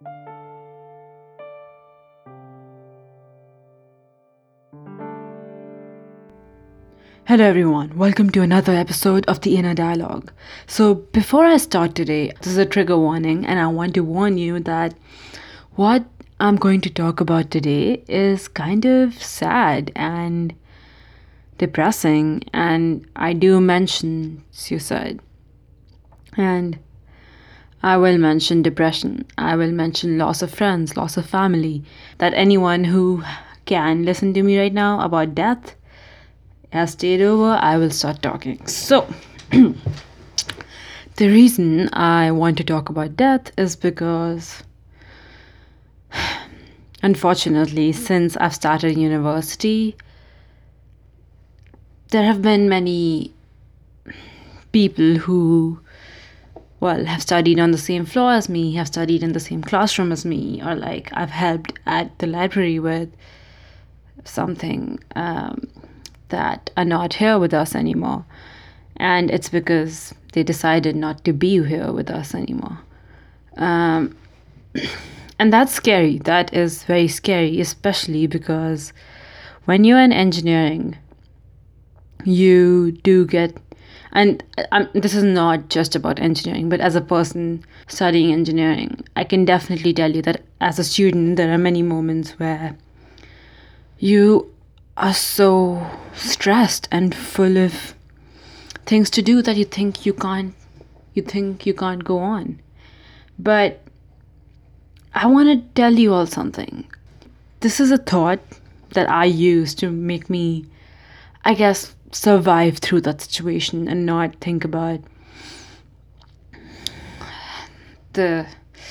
Hello, everyone. Welcome to another episode of the Inner Dialogue. So, before I start today, this is a trigger warning, and I want to warn you that what I'm going to talk about today is kind of sad and depressing, and I do mention suicide. And I will mention depression. I will mention loss of friends, loss of family. That anyone who can listen to me right now about death has stayed over, I will start talking. So, the reason I want to talk about death is because, unfortunately, since I've started university, there have been many people who, well, have studied on the same floor as me, have studied in the same classroom as me, or like I've helped at the library with something that are not here with us anymore. And it's because they decided not to be here with us anymore. And that's scary. That is very scary, especially because when you're in engineering, you do get, and this is not just about engineering, but as a person studying engineering, I can definitely tell you that as a student, there are many moments where you are so stressed and full of things to do that you think you can't go on. But I want to tell you all something. This is a thought that I use to make me, I guess, survive through that situation and not think about the,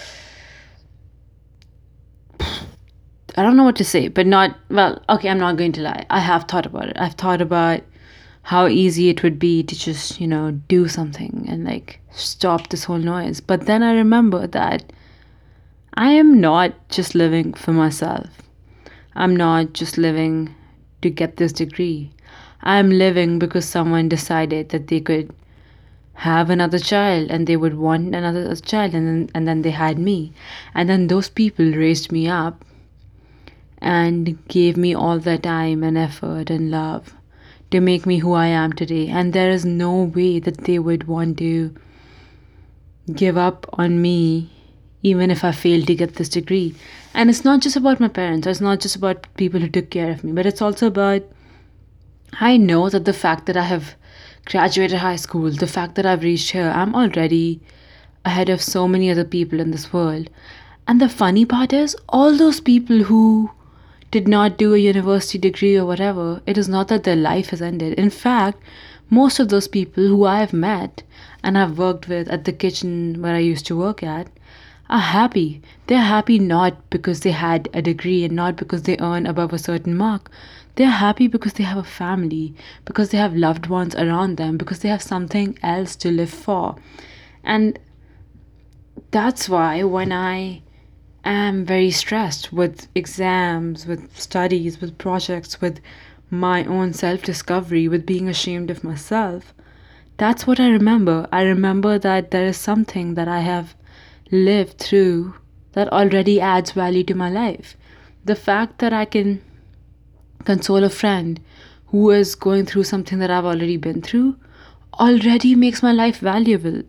I don't know what to say, but not, well, okay, I'm not going to lie. I have thought about it. I've thought about how easy it would be to just, do something and like stop this whole noise. But then I remember that I am not just living for myself. I'm not just living to get this degree. I'm living because someone decided that they could have another child and they would want another child, and then they had me. And then those people raised me up and gave me all their time and effort and love to make me who I am today. And there is no way that they would want to give up on me even if I fail to get this degree. And it's not just about my parents, it's not just about people who took care of me, but it's also about, I know that the fact that I have graduated high school, the fact that I've reached here, I'm already ahead of so many other people in this world. And the funny part is, all those people who did not do a university degree or whatever, it is not that their life has ended. In fact, most of those people who I have met and I've worked with at the kitchen where I used to work at are happy. They're happy not because they had a degree and not because they earn above a certain mark. They're happy because they have a family, because they have loved ones around them, because they have something else to live for. And that's why when I am very stressed with exams, with studies, with projects, with my own self discovery, with being ashamed of myself, that's what I remember. I remember that there is something that I have lived through that already adds value to my life. The fact that I can console a friend who is going through something that I've already been through already makes my life valuable.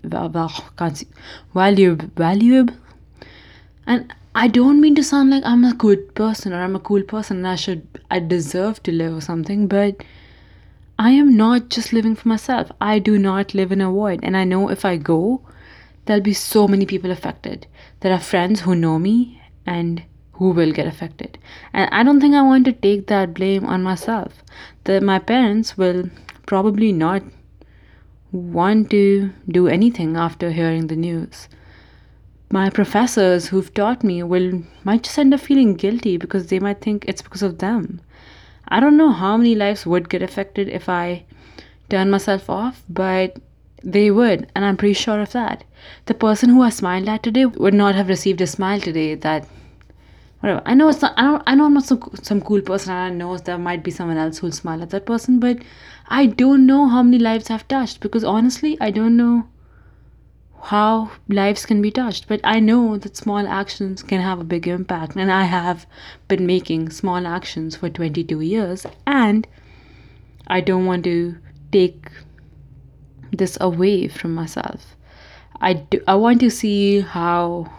Valuable. And I don't mean to sound like I'm a good person or I'm a cool person and I deserve to live or something, but I am not just living for myself. I do not live in a void. And I know if I go, there'll be so many people affected. There are friends who know me and who will get affected. And I don't think I want to take that blame on myself. My parents will probably not want to do anything after hearing the news. My professors who've taught me might just end up feeling guilty because they might think it's because of them. I don't know how many lives would get affected if I turn myself off, but they would, and I'm pretty sure of that. The person who I smiled at today would not have received a smile today. That whatever. I know it's not. I know I'm not some cool person, and I know there might be someone else who'll smile at that person, but I don't know how many lives I've touched because honestly, I don't know how lives can be touched. But I know that small actions can have a big impact, and I have been making small actions for 22 years, and I don't want to take this away from myself. I want to see how,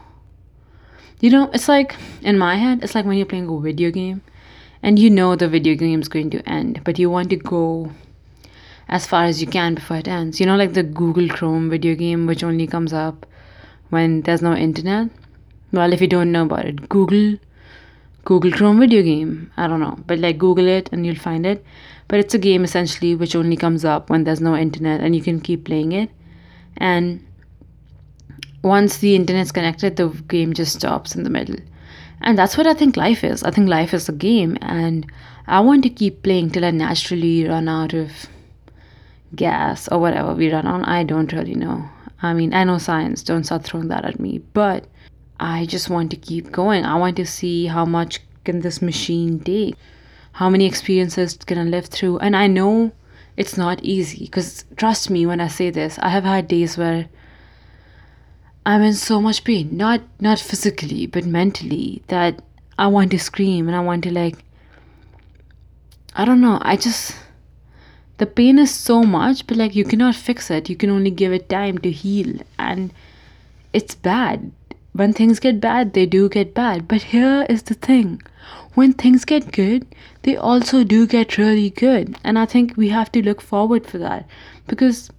it's like in my head, it's like when you're playing a video game and you know the video game is going to end, but you want to go as far as you can before it ends. Like the Google Chrome video game, which only comes up when there's no internet. Well, if you don't know about it, Google Chrome video game. I don't know, but like Google it and you'll find it. But it's a game essentially which only comes up when there's no internet and you can keep playing it. And once the internet's connected, the game just stops in the middle. And that's what I think life is. I think life is a game, and I want to keep playing till I naturally run out of gas or whatever we run on. I don't really know. I mean, I know science, don't start throwing that at me, but I just want to keep going. I want to see how much can this machine take, how many experiences can I live through. And I know it's not easy, because trust me when I say this, I have had days where I'm in so much pain, not physically but mentally, that I want to scream and I want to, like, I don't know, the pain is so much, but like you cannot fix it. You can only give it time to heal, and it's bad. When things get bad, they do get bad. But here is the thing. When things get good, they also do get really good. And I think we have to look forward for that, because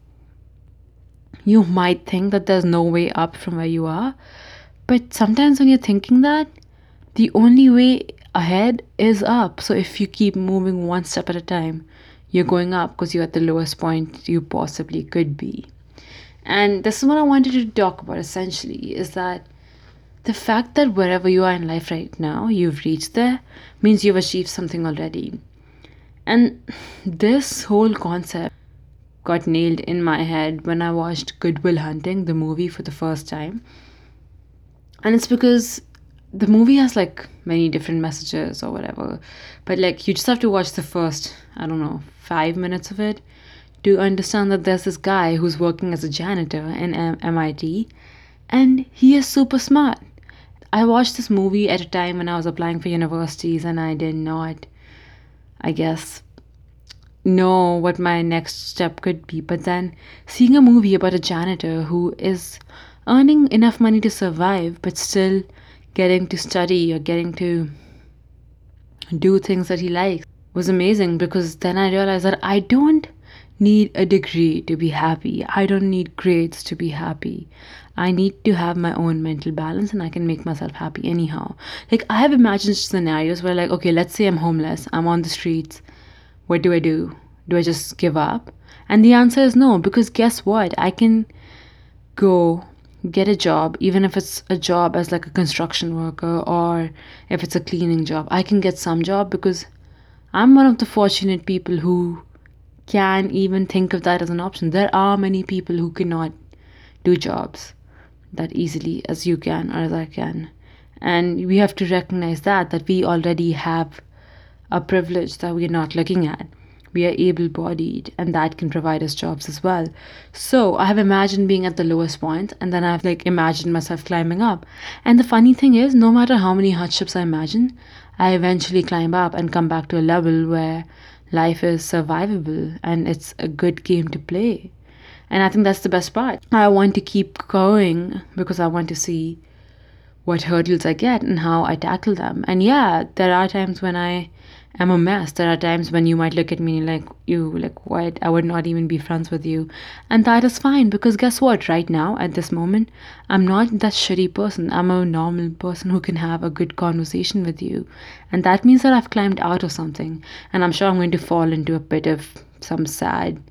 you might think that there's no way up from where you are, but sometimes when you're thinking that, the only way ahead is up. So if you keep moving one step at a time, you're going up because you're at the lowest point you possibly could be. And this is what I wanted to talk about essentially, is that the fact that wherever you are in life right now, you've reached there, means you've achieved something already. And this whole concept got nailed in my head when I watched Good Will Hunting, the movie, for the first time. And it's because the movie has like many different messages or whatever, but like you just have to watch the first, I don't know, 5 minutes of it to understand that there's this guy who's working as a janitor in MIT, and he is super smart. I watched this movie at a time when I was applying for universities, and I did not, I guess, know what my next step could be. But then seeing a movie about a janitor who is earning enough money to survive but still getting to study or getting to do things that he likes was amazing, because then I realized that I don't need a degree to be happy. I don't need grades to be happy. I need to have my own mental balance, and I can make myself happy anyhow. Like, I have imagined scenarios where, like, okay, let's say I'm homeless, I'm on the streets. What do I do? Do I just give up? And the answer is no, because guess what? I can go get a job, even if it's a job as like a construction worker, or if it's a cleaning job. I can get some job because I'm one of the fortunate people who can even think of that as an option. There are many people who cannot do jobs that easily as you can or as I can. And we have to recognize that we already have a privilege that we're not looking at. We are able bodied, and that can provide us jobs as well. So I have imagined being at the lowest point, and then I've like imagined myself climbing up. And the funny thing is, no matter how many hardships I imagine, I eventually climb up and come back to a level where life is survivable and it's a good game to play. And I think that's the best part. I want to keep going because I want to see what hurdles I get and how I tackle them. And yeah, there are times when I am a mess. There are times when you might look at me like, what? I would not even be friends with you. And that is fine, because guess what? Right now, at this moment, I'm not that shitty person. I'm a normal person who can have a good conversation with you. And that means that I've climbed out of something. And I'm sure I'm going to fall into a bit of some sad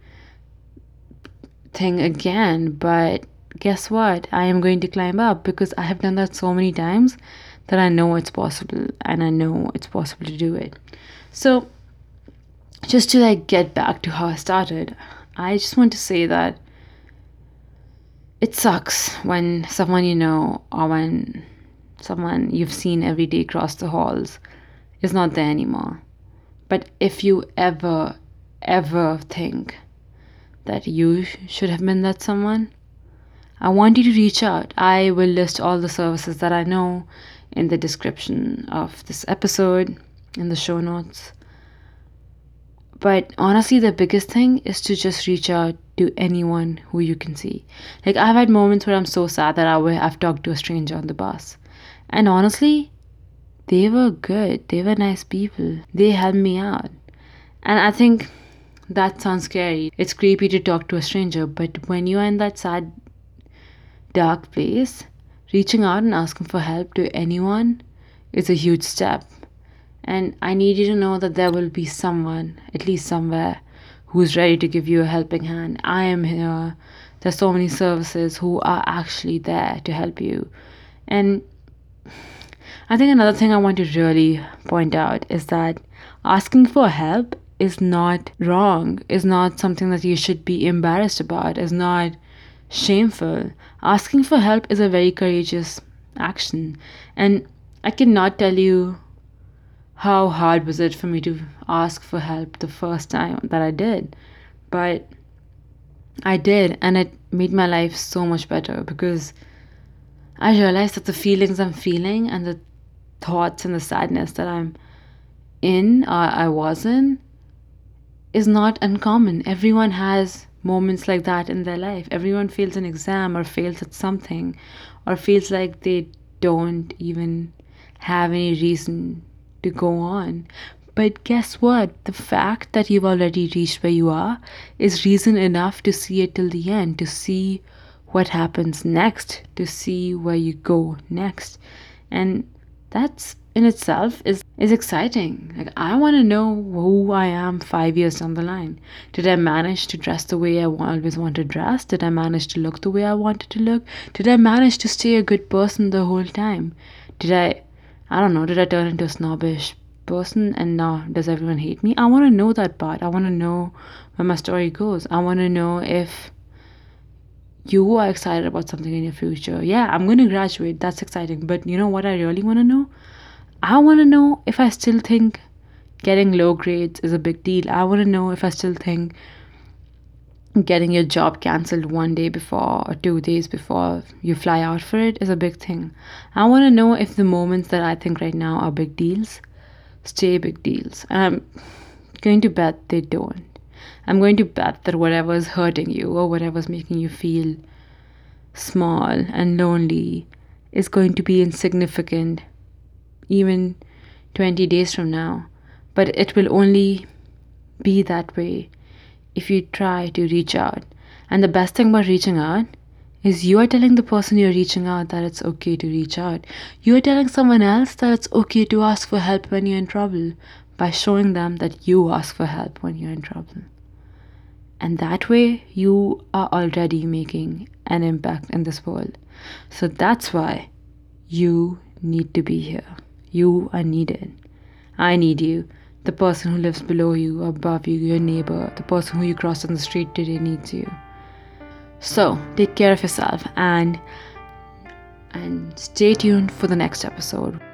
thing again, but guess what? I am going to climb up, because I have done that so many times that I know it's possible, and I know it's possible to do it. So just to like get back to how I started, I just want to say that it sucks when someone you know, or when someone you've seen every day cross the halls, is not there anymore. But if you ever think that you should have been that someone, I want you to reach out. I will list all the services that I know in the description of this episode, in the show notes. But honestly, the biggest thing is to just reach out to anyone who you can see. Like, I've had moments where I'm so sad that I've talked to a stranger on the bus. And honestly, they were good. They were nice people. They helped me out. And I think that sounds scary. It's creepy to talk to a stranger, but when you are in that sad, dark place, reaching out and asking for help to anyone is a huge step. And I need you to know that there will be someone, at least somewhere, who's ready to give you a helping hand. I am here. There's so many services who are actually there to help you. And I think another thing I want to really point out is that asking for help is not wrong, is not something that you should be embarrassed about, is not shameful. Asking for help is a very courageous action. And I cannot tell you how hard was it for me to ask for help the first time that I did. But I did, and it made my life so much better because I realized that the feelings I'm feeling and the thoughts and the sadness that I'm in, or I was in, is not uncommon. Everyone has moments like that in their life. Everyone fails an exam or fails at something or feels like they don't even have any reason to go on. But guess what? The fact that you've already reached where you are is reason enough to see it till the end, to see what happens next, to see where you go next. And that's in itself is exciting. Like, I want to know who I am 5 years down the line. Did I manage to dress the way I always wanted to dress? Did I manage to look the way I wanted to look? Did I manage to stay a good person the whole time? I don't know, did I turn into a snobbish person and now does everyone hate me? I want to know that part. I want to know where my story goes. I want to know if you are excited about something in your future. Yeah, I'm going to graduate. That's exciting. But you know what I really want to know? I want to know if I still think getting low grades is a big deal. I want to know if I still think getting your job cancelled 1 day before or 2 days before you fly out for it is a big thing. I want to know if the moments that I think right now are big deals stay big deals. And I'm going to bet they don't. I'm going to bet that whatever's hurting you or whatever's making you feel small and lonely is going to be insignificant even 20 days from now. But it will only be that way if you try to reach out. And the best thing about reaching out is you are telling the person you're reaching out that it's okay to reach out. You are telling someone else that it's okay to ask for help when you're in trouble by showing them that you ask for help when you're in trouble. And that way, you are already making an impact in this world. So that's why you need to be here. You are needed. I need you. The person who lives below you, above you, your neighbor, the person who you crossed on the street today needs you. So take care of yourself and stay tuned for the next episode.